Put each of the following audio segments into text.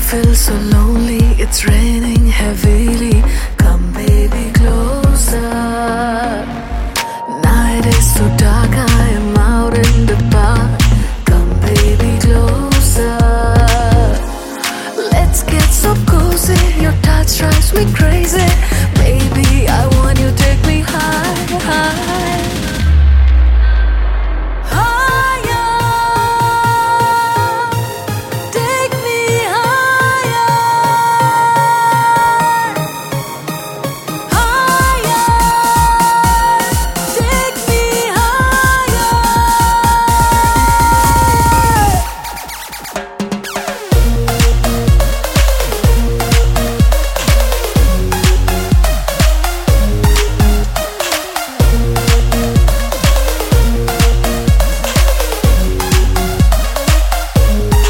feel so lonely, it's raining heavily. Come baby closer. Night is so dark, I am out in the park. Come baby closer. Let's get so cozy, your touch drives me crazy. Baby, I want you, take me high, high.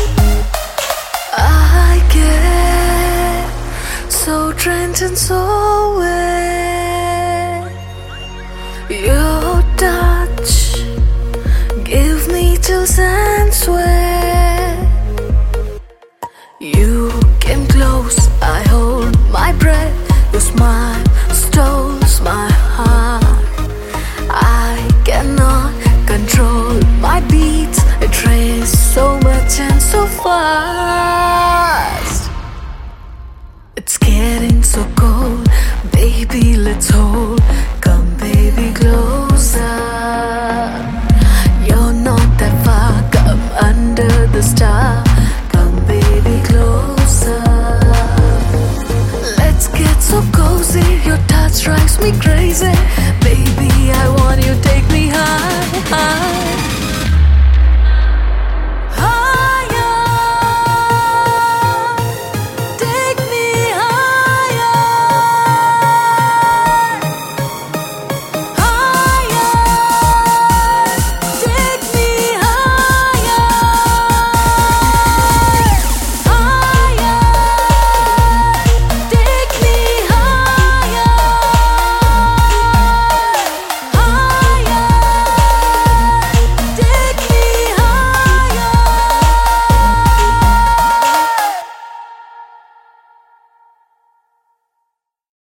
So drenched in soul.